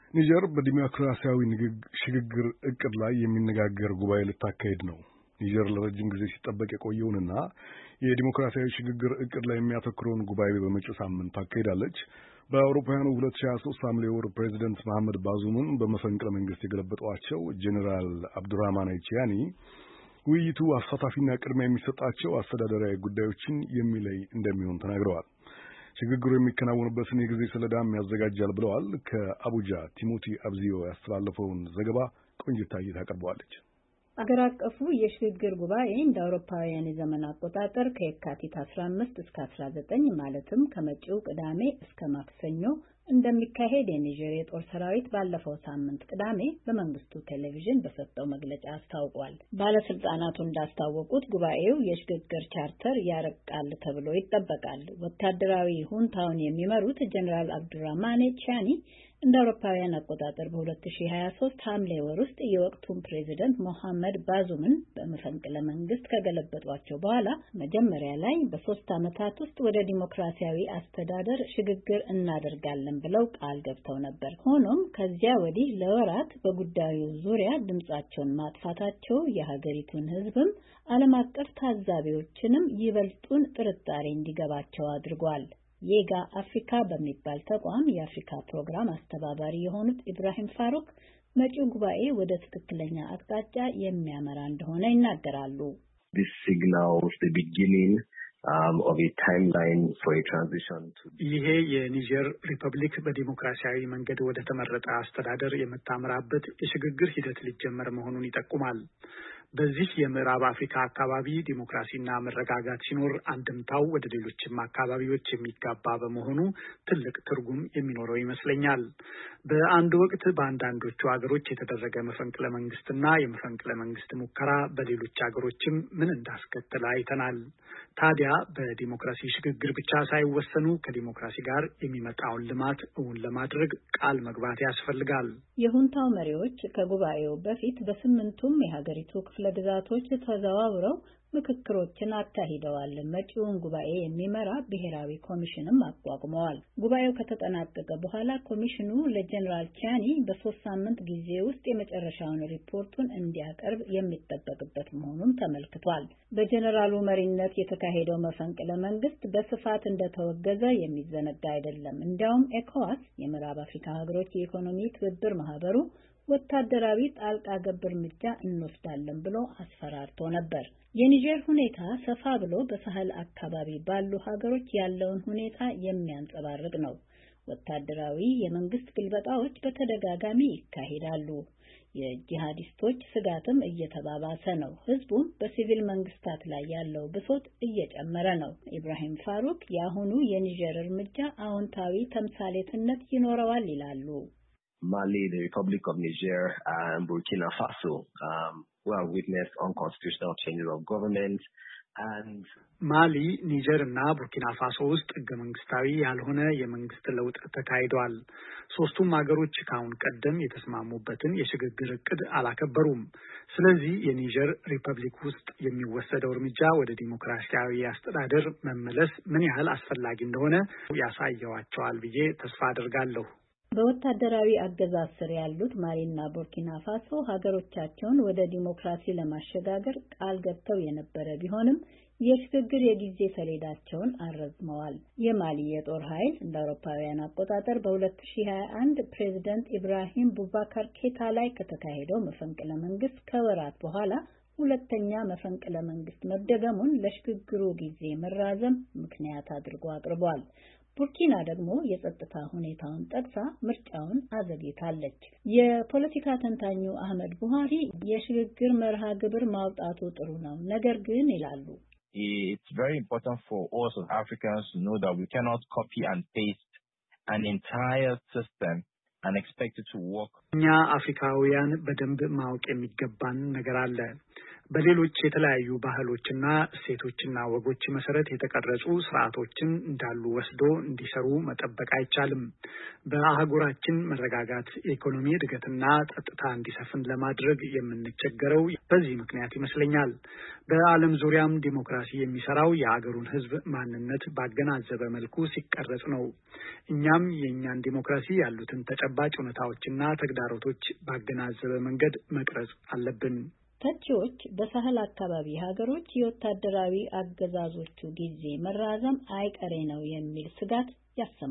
ኒጀር በዲሞክራሲያዊ ሽግግር እቅድ ላይ የሚነጋገር ጉባኤ ልታካሄድ ነው። ኒጀር ለረጅም ጊዜ ሲጠበቅ የቆየውንና የዲሞክራሲያዊ ሽግግር እቅድ ላይ የሚያተኩረውን ጉባኤ በመጪው ሳምንት ታካሄዳለች። በአውሮፓውያኑ 2023 ሐምሌ ወር ፕሬዚደንት መሐመድ ባዙምን በመፈንቅለ መንግስት የገለበጧቸው ጄኔራል አብዱራህማን ቺያኒ ውይይቱ አሳታፊና ቅድሚያ የሚሰጣቸው አስተዳደራዊ ጉዳዮችን የሚለይ እንደሚሆን ተናግረዋል። ሽግግሩ የሚከናወንበትን የጊዜ ሰሌዳም ያዘጋጃል ብለዋል። ከአቡጃ ቲሞቲ አብዚዮ ያስተላለፈውን ዘገባ ቆንጅታዬ ታቀርበዋለች። አገር አቀፉ የሽግግር ጉባኤ እንደ አውሮፓውያን የዘመን አቆጣጠር ከየካቲት 15 እስከ 19 ማለትም ከመጪው ቅዳሜ እስከ ማክሰኞ እንደሚካሄድ የኒጀር የጦር ሰራዊት ባለፈው ሳምንት ቅዳሜ በመንግስቱ ቴሌቪዥን በሰጠው መግለጫ አስታውቋል። ባለስልጣናቱ እንዳስታወቁት ጉባኤው የሽግግር ቻርተር ያረቃል ተብሎ ይጠበቃል። ወታደራዊ ሁንታውን የሚመሩት ጀነራል አብዱራህማን ቺያኒ እንደ አውሮፓውያን አቆጣጠር በ2023 ሐምሌ ወር ውስጥ የወቅቱን ፕሬዚደንት መሐመድ ባዙምን በመፈንቅለ መንግስት ከገለበጧቸው በኋላ መጀመሪያ ላይ በ3 ዓመታት ውስጥ ወደ ዲሞክራሲያዊ አስተዳደር ሽግግር እናደርጋለን ብለው ቃል ገብተው ነበር። ሆኖም ከዚያ ወዲህ ለወራት በጉዳዩ ዙሪያ ድምጻቸውን ማጥፋታቸው የሀገሪቱን ሕዝብም ዓለም አቀፍ ታዛቢዎችንም ይበልጡን ጥርጣሬ እንዲገባቸው አድርጓል። የጋ አፍሪካ በሚባል ተቋም የአፍሪካ ፕሮግራም አስተባባሪ የሆኑት ኢብራሂም ፋሩክ መጪው ጉባኤ ወደ ትክክለኛ አቅጣጫ የሚያመራ እንደሆነ ይናገራሉ። This signals the beginning of a timeline for a transition to ይሄ የኒጀር ሪፐብሊክ በዲሞክራሲያዊ መንገድ ወደ ተመረጠ አስተዳደር የምታመራበት የሽግግር ሂደት ሊጀመር መሆኑን ይጠቁማል። በዚህ የምዕራብ አፍሪካ አካባቢ ዲሞክራሲና መረጋጋት ሲኖር አንድምታው ወደ ሌሎችም አካባቢዎች የሚጋባ በመሆኑ ትልቅ ትርጉም የሚኖረው ይመስለኛል። በአንድ ወቅት በአንዳንዶቹ ሀገሮች የተደረገ መፈንቅለ መንግስትና የመፈንቅለ መንግስት ሙከራ በሌሎች ሀገሮችም ምን እንዳስከተለ አይተናል። ታዲያ በዲሞክራሲ ሽግግር ብቻ ሳይወሰኑ ከዲሞክራሲ ጋር የሚመጣውን ልማት እውን ለማድረግ ቃል መግባት ያስፈልጋል። የሁንታው መሪዎች ከጉባኤው በፊት በስምንቱም የሀገሪቱ ክፍለ ግዛቶች ተዘዋውረው ምክክሮችን አካሂደዋል። መጪውን ጉባኤ የሚመራ ብሔራዊ ኮሚሽንም አቋቁመዋል። ጉባኤው ከተጠናቀቀ በኋላ ኮሚሽኑ ለጀነራል ቺያኒ በ3 ሳምንት ጊዜ ውስጥ የመጨረሻውን ሪፖርቱን እንዲያቀርብ የሚጠበቅበት መሆኑን ተመልክቷል። በጀነራሉ መሪነት የተካሄደው መፈንቅለ መንግስት በስፋት እንደተወገዘ የሚዘነጋ አይደለም። እንዲያውም ኤኮዋስ የምዕራብ አፍሪካ ሀገሮች የኢኮኖሚ ትብብር ማህበሩ ወታደራዊ ጣልቃ ገብ እርምጃ እንወስዳለን ብሎ አስፈራርቶ ነበር። የኒጀር ሁኔታ ሰፋ ብሎ በሳህል አካባቢ ባሉ ሀገሮች ያለውን ሁኔታ የሚያንጸባርቅ ነው። ወታደራዊ የመንግስት ግልበጣዎች በተደጋጋሚ ይካሄዳሉ። የጂሃዲስቶች ስጋትም እየተባባሰ ነው። ህዝቡም በሲቪል መንግስታት ላይ ያለው ብሶት እየጨመረ ነው። ኢብራሂም ፋሩክ የአሁኑ የኒጀር እርምጃ አዎንታዊ ተምሳሌትነት ይኖረዋል ይላሉ። Mali, the Republic of Niger, and Burkina Faso, who have witnessed unconstitutional changes of government. And ማሊ፣ ኒጀር እና ቡርኪና ፋሶ ውስጥ ህገ መንግስታዊ ያልሆነ የመንግስት ለውጥ ተካሂዷል። ሶስቱም ሀገሮች ካሁን ቀደም የተስማሙበትን የሽግግር እቅድ አላከበሩም። ስለዚህ የኒጀር ሪፐብሊክ ውስጥ የሚወሰደው እርምጃ ወደ ዲሞክራሲያዊ አስተዳደር መመለስ ምን ያህል አስፈላጊ እንደሆነ ያሳየዋቸዋል ብዬ ተስፋ አደርጋለሁ። በወታደራዊ አገዛዝ ስር ያሉት ማሊና ቡርኪና ፋሶ ሀገሮቻቸውን ወደ ዲሞክራሲ ለማሸጋገር ቃል ገብተው የነበረ ቢሆንም የሽግግር የጊዜ ሰሌዳቸውን አረዝመዋል። የማሊ የጦር ኃይል እንደ አውሮፓውያን አቆጣጠር በ2021 ፕሬዝዳንት ኢብራሂም ቡባካር ኬታ ላይ ከተካሄደው መፈንቅለ መንግስት ከወራት በኋላ ሁለተኛ መፈንቅለ መንግስት መደገሙን ለሽግግሩ ጊዜ መራዘም ምክንያት አድርጎ አቅርቧል። ቡርኪና ደግሞ የጸጥታ ሁኔታውን ጠቅሳ ምርጫውን አዘግይታለች። የፖለቲካ ተንታኙ አህመድ ቡሃሪ የሽግግር መርሃ ግብር ማውጣቱ ጥሩ ነው፣ ነገር ግን ይላሉ It's very important for us as Africans to know that we cannot copy and paste an entire system and expect it to work. እኛ አፍሪካውያን በደንብ ማወቅ የሚገባን ነገር አለ። በሌሎች የተለያዩ ባህሎችና እሴቶችና ወጎች መሰረት የተቀረጹ ስርዓቶችን እንዳሉ ወስዶ እንዲሰሩ መጠበቅ አይቻልም። በአህጉራችን መረጋጋት፣ የኢኮኖሚ እድገትና ጸጥታ እንዲሰፍን ለማድረግ የምንቸገረው በዚህ ምክንያት ይመስለኛል። በዓለም ዙሪያም ዲሞክራሲ የሚሰራው የአገሩን ሕዝብ ማንነት ባገናዘበ መልኩ ሲቀረጽ ነው። እኛም የእኛን ዲሞክራሲ ያሉትን ተጨባጭ ሁኔታዎችና ተግዳሮቶች ባገናዘበ መንገድ መቅረጽ አለብን። ተቺዎች በሳህል አካባቢ ሀገሮች የወታደራዊ አገዛዞቹ ጊዜ መራዘም አይቀሬ ነው የሚል ስጋት ያሰማሉ።